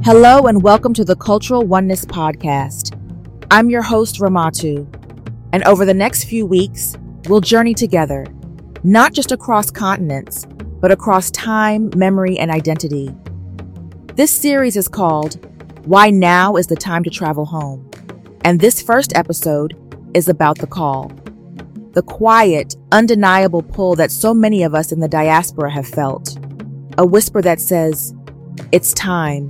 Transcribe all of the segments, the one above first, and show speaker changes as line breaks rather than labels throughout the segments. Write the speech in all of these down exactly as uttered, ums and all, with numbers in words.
Hello and welcome to the Cultural Oneness Podcast. I'm your host, Ramatu, and over the next few weeks, we'll journey together, not just across continents, but across time, memory, and identity. This series is called Why Now is the Time to Travel Home, and this first episode is about the call. The quiet, undeniable pull that so many of us in the diaspora have felt. A whisper that says, it's time.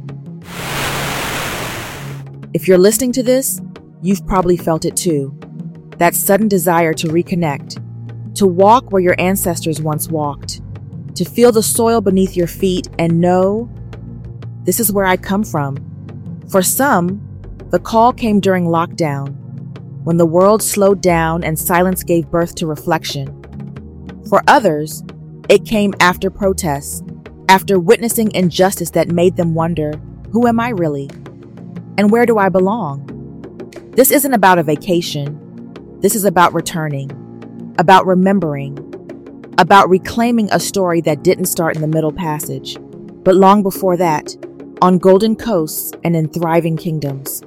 If you're listening to this, you've probably felt it too. That sudden desire to reconnect, to walk where your ancestors once walked, to feel the soil beneath your feet and know, this is where I come from. For some, the call came during lockdown, when the world slowed down and silence gave birth to reflection. For others, it came after protests, after witnessing injustice that made them wonder, who am I really? And where do I belong? This isn't about a vacation. This is about returning, about remembering, about reclaiming a story that didn't start in the Middle Passage, but long before that, on golden coasts and in thriving kingdoms.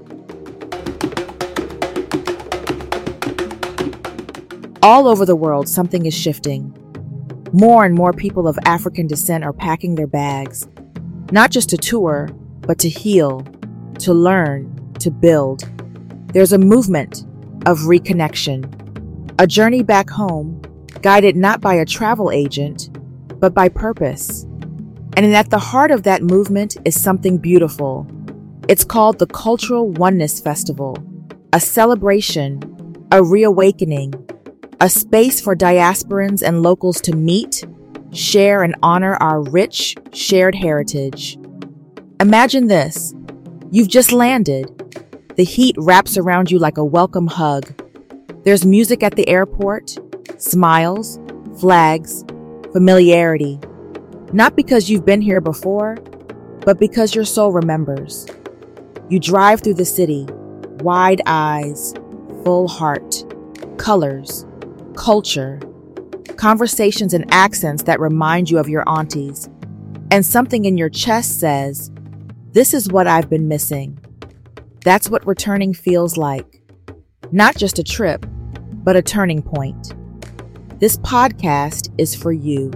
All over the world, something is shifting. More and more people of African descent are packing their bags, not just to tour, but to heal, to learn, to build. There's a movement of reconnection, a journey back home, guided not by a travel agent, but by purpose. And at the heart of that movement is something beautiful. It's called the Cultural Oneness Festival, a celebration, a reawakening, a space for diasporans and locals to meet, share, and honor our rich, shared heritage. Imagine this. You've just landed. The heat wraps around you like a welcome hug. There's music at the airport, smiles, flags, familiarity. Not because you've been here before, but because your soul remembers. You drive through the city, wide eyes, full heart, colors, culture, conversations and accents that remind you of your aunties. And something in your chest says, this is what I've been missing. That's what returning feels like. Not just a trip, but a turning point. This podcast is for you,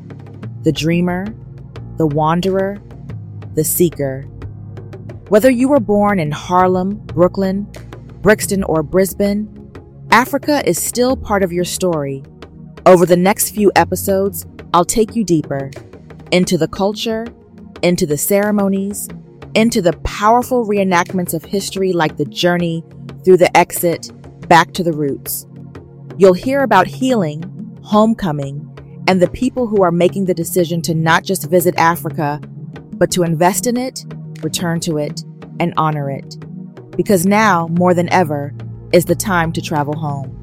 the dreamer, the wanderer, the seeker. Whether you were born in Harlem, Brooklyn, Brixton, or Brisbane, Africa is still part of your story. Over the next few episodes, I'll take you deeper into the culture, into the ceremonies, into the powerful reenactments of history like the journey through the exit back to the roots. You'll hear about healing, homecoming, and the people who are making the decision to not just visit Africa, but to invest in it, return to it, and honor it. Because now, more than ever, is the time to travel home.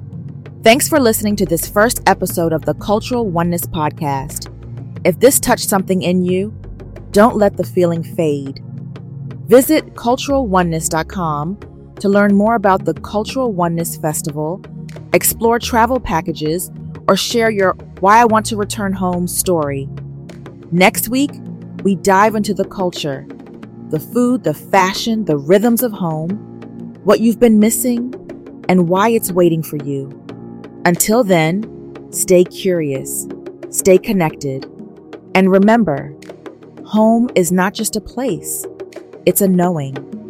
Thanks for listening to this first episode of the Cultural Oneness Podcast. If this touched something in you, don't let the feeling fade. Visit cultural oneness dot com to learn more about the Cultural Oneness Festival, explore travel packages, or share your Why I Want to Return Home story. Next week, we dive into the culture, the food, the fashion, the rhythms of home, what you've been missing, and why it's waiting for you. Until then, stay curious, stay connected, and remember, home is not just a place, it's a knowing.